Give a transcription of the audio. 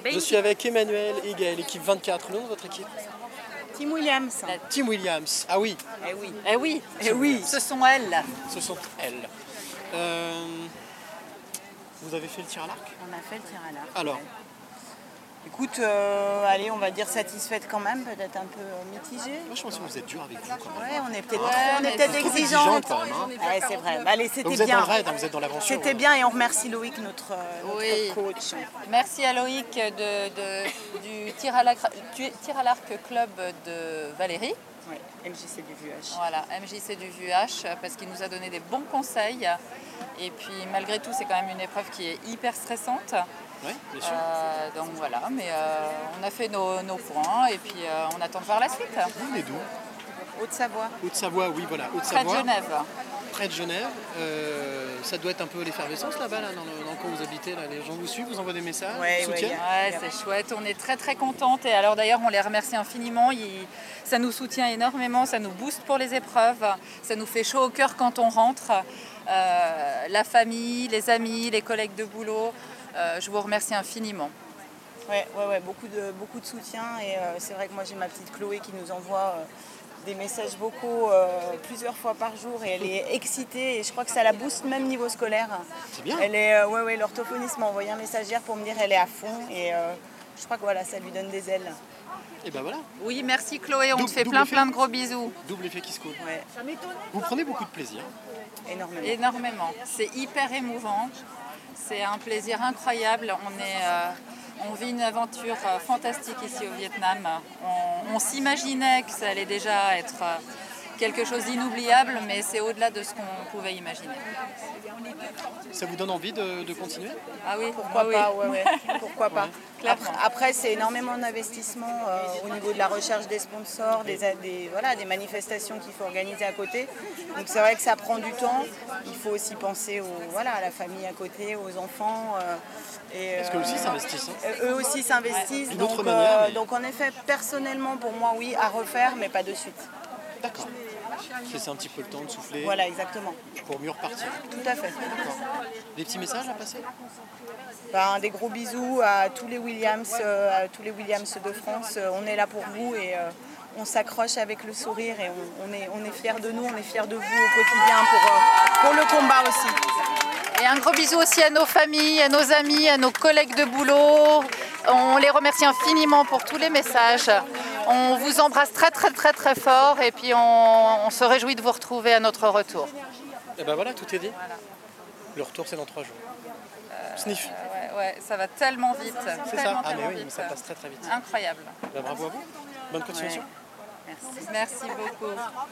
Je suis avec Emmanuel et Gaël, équipe 24. Le nom de votre équipe? Team Williams. Team Williams. Ah oui. Eh oui. Eh oui, Eh oui. ce sont elles. Ce sont elles. Vous avez fait le tir à l'arc? On a fait le tir à l'arc. Alors, ouais. Écoute, allez, on va dire satisfaite quand même, peut-être un peu mitigée. moi je pense que vous êtes dur avec vous quand même. Ouais, on est peut-être mais peut-être trop exigeante. exigeante, quand même, hein. Ouais, c'est vrai. Bah, allez, Donc c'était vous êtes bien. dans le raid, hein, vous êtes dans l'aventure. C'était bien et on remercie Loïc, notre Oui. coach. Merci à Loïc du tir à l'arc club de Valérie. Ouais, MJC du VUH. Voilà, MJC du VUH, parce qu'il nous a donné des bons conseils. Et puis malgré tout, c'est quand même une épreuve qui est hyper stressante. Oui, bien sûr. Donc voilà, mais on a fait nos points et puis on attend de voir la suite. Vous venez d'où? Haute-Savoie. Haute-Savoie, oui, voilà. Près de Haute-Savoie. Genève. Près de Genève. Ça doit être un peu l'effervescence là-bas, là, dans le coin où vous habitez. Là. Les gens vous suivent, vous envoient des messages, Ouais, vous soutiennent. Ouais, c'est chouette, on est très très contentes et alors d'ailleurs on les remercie infiniment, ça nous soutient énormément, ça nous booste pour les épreuves, ça nous fait chaud au cœur quand on rentre, la famille, les amis, les collègues de boulot, je vous remercie infiniment. Ouais, beaucoup de soutien et c'est vrai que moi j'ai ma petite Chloé qui nous envoie des messages vocaux plusieurs fois par jour et elle est excitée et je crois que ça la booste même niveau scolaire. C'est bien. Elle est, l'orthophoniste m'a envoyé un message hier pour me dire elle est à fond et je crois que voilà, ça lui donne des ailes. Et ben voilà, Oui, merci Chloé, on te fait Double plein effet. de gros bisous. double effet qui se coule. Ouais, Vous prenez beaucoup de plaisir. énormément. Énormément, c'est hyper émouvant, c'est un plaisir incroyable, on vit une aventure fantastique ici au Vietnam. On s'imaginait que ça allait déjà être quelque chose d'inoubliable, mais c'est au-delà de ce qu'on pouvait imaginer. Ça vous donne envie de continuer? Ah oui, Pourquoi oui, pas, oui. ouais. Pourquoi pas. Clairement. Après, c'est énormément d'investissement au niveau de la recherche des sponsors, des manifestations qu'il faut organiser à côté. Donc c'est vrai que ça prend du temps. Il faut aussi penser à la famille à côté, aux enfants. Parce qu'eux aussi s'investissent. Hein. Eux aussi s'investissent. D'une autre Donc, manière, mais- donc en effet, personnellement, pour moi, oui, à refaire, mais pas de suite. D'accord. Laissez un petit peu le temps de souffler Voilà, exactement. pour mieux repartir. Tout à fait. D'accord. Des petits messages à passer? Des gros bisous à tous les Williams, de France. On est là pour vous et on s'accroche avec le sourire et on est fiers de nous, on est fiers de vous au quotidien pour le combat aussi. Et un gros bisou aussi à nos familles, à nos amis, à nos collègues de boulot. On les remercie infiniment pour tous les messages. On vous embrasse très très très très fort et puis on se réjouit de vous retrouver à notre retour. Et ben voilà, tout est dit. Voilà. Le retour c'est dans 3 jours. Sniff. Ouais, ça va tellement vite. C'est ça? Ah mais oui, mais ça passe très très vite. Incroyable. Ben, bravo à vous. Bonne continuation. Ouais. Merci beaucoup.